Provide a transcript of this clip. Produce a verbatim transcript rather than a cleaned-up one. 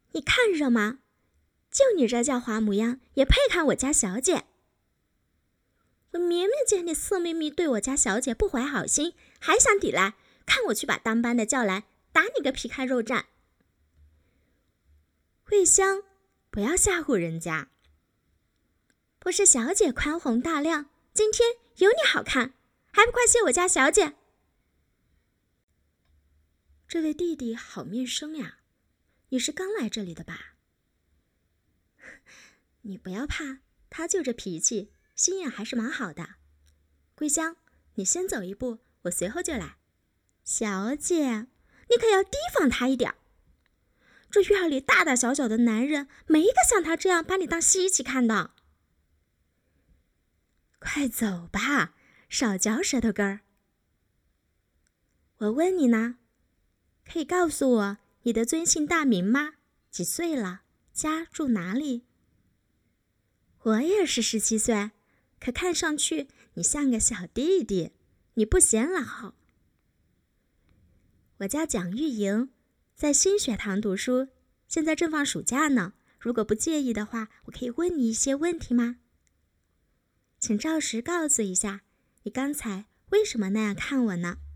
你看着吗？就你这叫花模样，也配看我家小姐？我明明见你色眯眯对我家小姐不怀好心，还想抵赖，看我去把当班的叫来，打你个皮开肉绽！桂香，不要吓唬人家。不是小姐宽宏大量，今天有你好看，还不快谢我家小姐？这位弟弟好面生呀，你是刚来这里的吧？你不要怕，他就这脾气，心眼还是蛮好的。桂香，你先走一步，我随后就来。小姐，你可要提防他一点。这院里大大小小的男人，没一个像他这样把你当稀奇看的。快走吧，少嚼舌头根儿。我问你呢，可以告诉我你的尊姓大名吗？几岁了？家住哪里？我也是十七岁，可看上去你像个小弟弟，你不显老。我叫蒋玉莹，在新学堂读书，现在正放暑假呢。如果不介意的话，我可以问你一些问题吗？请照实告诉一下，你刚才为什么那样看我呢？